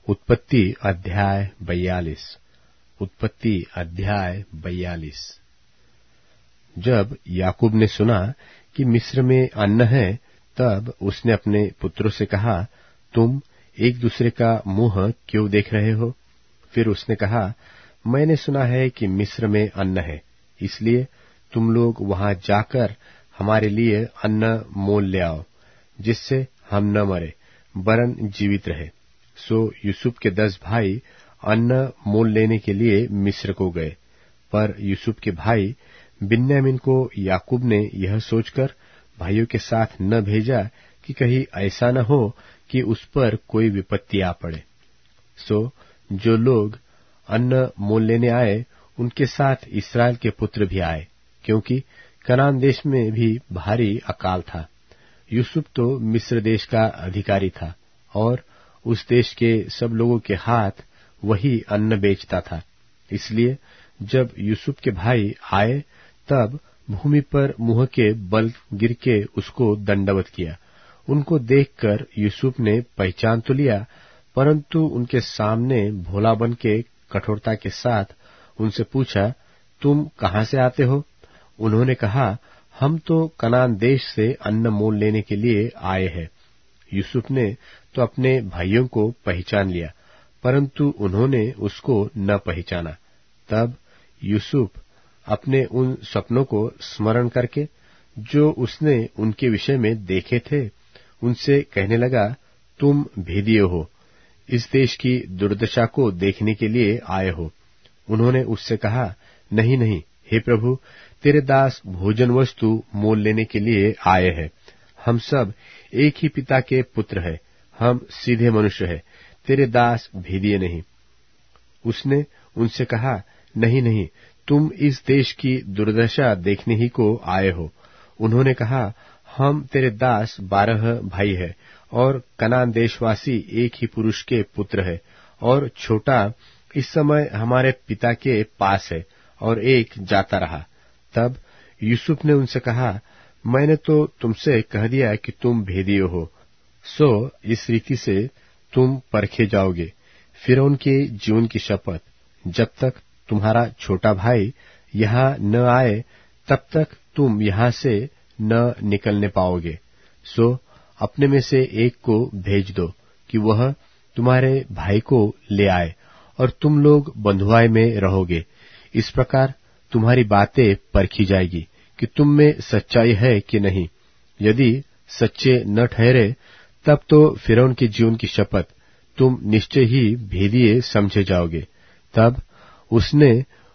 उत्पत्ति अध्याय 42। उत्पत्ति अध्याय 42। जब याकूब ने सुना कि मिस्र में अन्न है, तब उसने अपने पुत्रों से कहा, तुम एक दूसरे का मुंह क्यों देख रहे हो? फिर उसने कहा, मैंने सुना है कि मिस्र में अन्न है, इसलिए तुम लोग वहां जाकर हमारे लिए अन्न मोल ले आओ, जिससे हम न मरे वरन जीवित रहे। सो यूसुफ के 10 भाई अन्न मोल लेने के लिए मिस्र को गए। पर यूसुफ के भाई बिन्यामीन को याकूब ने यह सोचकर भाइयों के साथ न भेजा कि कहीं ऐसा न हो कि उस पर कोई विपत्ति आ पड़े। सो जो लोग अन्न मोल लेने आए, उनके साथ इस्राएल के पुत्र भी आए, क्योंकि कनान देश में भी भारी अकाल था। यूसुफ तो मिस्र देश का अधिकारी था और उस देश के सब लोगों के हाथ वही अन्न बेचता था। इसलिए जब यूसुफ के भाई आए, तब भूमि पर मुंह के बल गिर के उसको दंडवत किया। उनको देखकर यूसुफ ने पहचान तो लिया, परंतु उनके सामने भोला बन के कठोरता के साथ उनसे पूछा, तुम कहां से आते हो? उन्होंने कहा, हम तो कनान देश से अन्न मोल लेने के लिए आए हैं। यूसुफ ने तो अपने भाइयों को पहचान लिया, परंतु उन्होंने उसको न पहचाना। तब यूसुफ अपने उन सपनों को स्मरण करके, जो उसने उनके विषय में देखे थे, उनसे कहने लगा, तुम भेदिए हो, इस देश की दुर्दशा को देखने के लिए आए हो। उन्होंने उससे कहा, नहीं नहीं, हे प्रभु, तेरे दास भोजन वस्तु मोल लेने के लिए आए हैं। हम सब एक ही पिता के पुत्र हैं, हम सीधे मनुष्य हैं, तेरे दास भेदिए नहीं। उसने उनसे कहा, नहीं नहीं, तुम इस देश की दुर्दशा देखने ही को आए हो। उन्होंने कहा, हम तेरे दास 12 भाई हैं और कनान देशवासी एक ही पुरुष के पुत्र है, और छोटा इस समय हमारे पिता के पास है और एक जाता रहा। तब यूसुफ ने उनसे कहा, मैंने तो तुमसे कह दिया कि तुम भेदिए हो, सो इस रीति से तुम परखे जाओगे। फिरौन के जीवन की शपथ, जब तक तुम्हारा छोटा भाई यहाँ न आए, तब तक तुम यहाँ से न निकलने पाओगे। सो अपने में से एक को भेज दो कि वह तुम्हारे भाई को ले आए, और तुम लोग बंधुआई में रहोगे। इस प्रकार तुम्हारी बातें परखी जाएगी कि तुम में सच्चाई है कि नहीं। यदि सच्चे न ठहरे, तब तो फिरौन के जीवन की शपथ तुम निश्चय ही भेदिए समझे जाओगे। तब उसने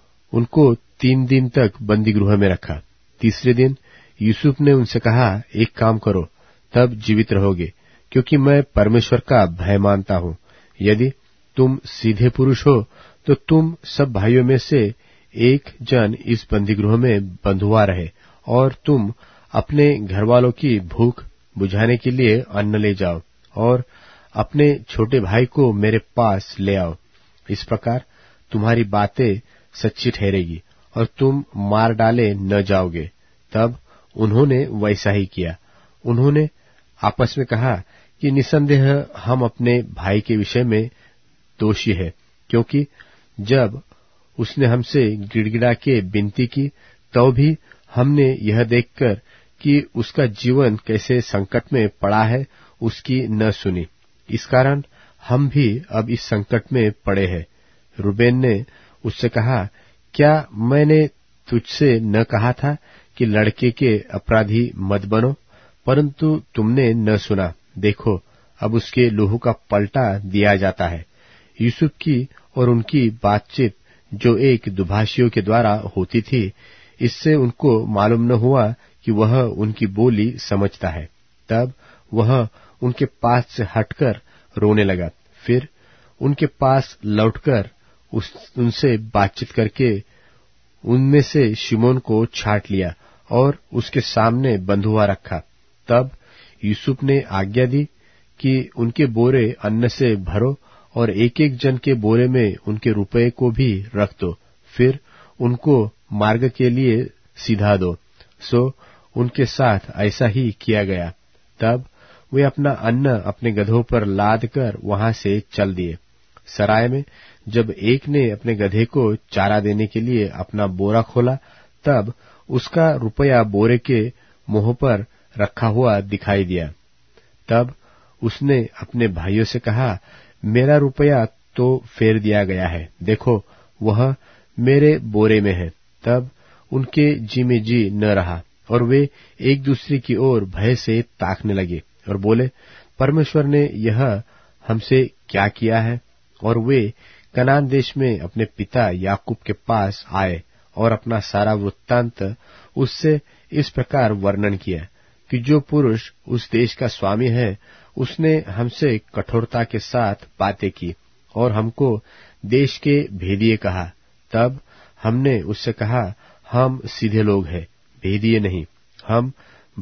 उनको 3 दिन तक बंदी गृह में रखा। तीसरे दिन यूसुफ ने उनसे कहा, एक काम करो, तब जीवित रहोगे, क्योंकि मैं परमेश्वर का भय मानता हूँ। यदि तुम सीधे पुरुष हो, तो तुम सब भाइयों में से एक जन इस बंदी गृह में बंधुआ रहे, और तुम अपने घरवालों की भूख बुझाने के लिए अन्न ले जाओ, और अपने छोटे भाई को मेरे पास ले आओ। इस प्रकार तुम्हारी बातें सच्ची ठहरेगी और तुम मार डाले न जाओगे। तब उन्होंने वैसा ही किया। उन्होंने आपस में कहा कि निसंदेह हम अपने भाई के विषय में दोषी है, क्योंकि जब उसने हमसे गिड़गिड़ा के विनती की, तो भी हमने यह देखकर कि उसका जीवन कैसे संकट में पड़ा है, उसकी न सुनी। इस कारण हम भी अब इस संकट में पड़े हैं। रूबेन ने उससे कहा, क्या मैंने तुझसे न कहा था कि लड़के के अपराधी मत बनो? परंतु तुमने न सुना। देखो, अब उसके लहू का पलटा दिया जाता है। यूसुफ की और उनकी बातचीत जो एक दुभाषियों के द्वारा होती थी, इससे उनको मालूम न हुआ कि वह उनकी बोली समझता है। तब वह उनके पास से हटकर रोने लगा। फिर उनके पास लौटकर उनसे बातचीत करके उनमें से शिमोन को छांट लिया और उसके सामने बंधुआ रखा। तब यूसुफ ने आज्ञा दी कि उनके बोरे अन्न से भरो और एक एक जन के बोरे में उनके रुपये को भी रख दो, फिर उनको मार्ग के लिए सीधा दो। सो उनके साथ ऐसा ही किया गया। तब वे अपना अन्न अपने गधों पर लाद कर वहां से चल दिए। सराय में जब एक ने अपने गधे को चारा देने के लिए अपना बोरा खोला, तब उसका रुपया बोरे के मुंह पर रखा हुआ दिखाई दिया। तब उसने अपने भाइयों से कहा, मेरा रुपया तो फेर दिया गया है, देखो वह मेरे बोरे में है। तब उनके जी में जी न रहा और वे एक दूसरे की ओर भय से ताकने लगे और बोले, परमेश्वर ने यह हमसे क्या किया है? और वे कनान देश में अपने पिता याकूब के पास आए और अपना सारा वृत्तांत उससे इस प्रकार वर्णन किया कि जो पुरुष उस देश का स्वामी है, उसने हमसे कठोरता के साथ बातें की और हमको देश के भेदिए कहा। तब हमने उससे कहा, हम सीधे लोग हैं, भेदिए नहीं। हम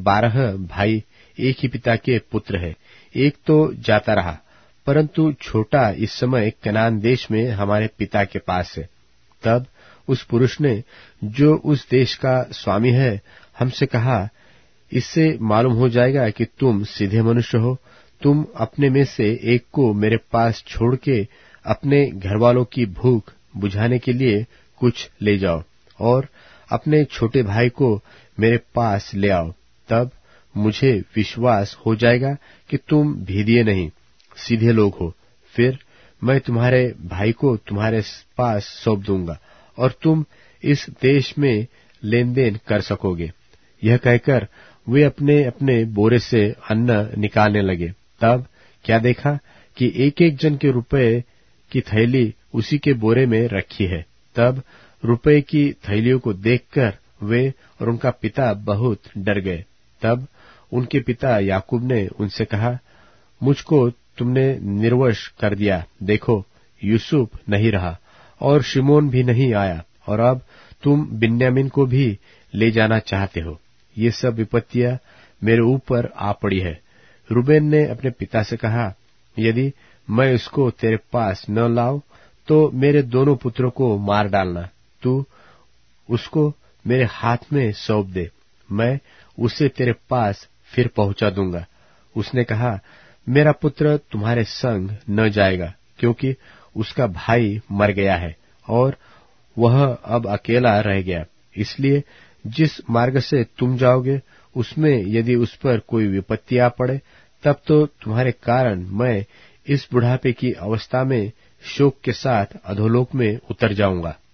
12 भाई एक ही पिता के पुत्र हैं। एक तो जाता रहा, परंतु छोटा इस समय कनान देश में हमारे पिता के पास है। तब उस पुरुष ने, जो उस देश का स्वामी है, हमसे कहा, इससे मालूम हो जाएगा कि तुम सीधे मनुष्य हो। तुम अपने में से एक को मेरे पास छोड़ के अपने घरवालों की भूख बुझाने के लिए कुछ ले जाओ और अपने छोटे भाई को मेरे पास ले आओ। तब मुझे विश्वास हो जाएगा कि तुम भेदिए नहीं, सीधे लोग हो। फिर मैं तुम्हारे भाई को तुम्हारे पास सौंप दूंगा और तुम इस देश में लेन देन कर सकोगे। यह कहकर वे अपने अपने बोरे से अन्न निकालने लगे। तब क्या देखा कि एक एक जन के रुपए की थैली उसी के बोरे में रखी है। तब रुपए की थैलियों को देखकर वे और उनका पिता बहुत डर गए। तब उनके पिता याकूब ने उनसे कहा, मुझको तुमने निर्वश कर दिया। देखो, यूसुफ नहीं रहा और शिमोन भी नहीं आया, और अब तुम बिन्यामीन को भी ले जाना चाहते हो। ये सब विपत्तियां मेरे ऊपर आ पड़ी है। रूबेन ने अपने पिता से कहा, यदि मैं उसको तेरे पास न लाऊं तो मेरे दोनों पुत्रों को मार डालना। तू उसको मेरे हाथ में सौंप दे, मैं उसे तेरे पास फिर पहुंचा दूंगा। उसने कहा, मेरा पुत्र तुम्हारे संग न जाएगा, क्योंकि उसका भाई मर गया है और वह अब अकेला रह गया। इसलिए जिस मार्ग से तुम जाओगे, उसमें यदि उस पर कोई विपत्ति आ पड़े, तब तो तुम्हारे कारण मैं इस बुढ़ापे की अवस्था में शोक के साथ अधोलोक में उतर जाऊंगा।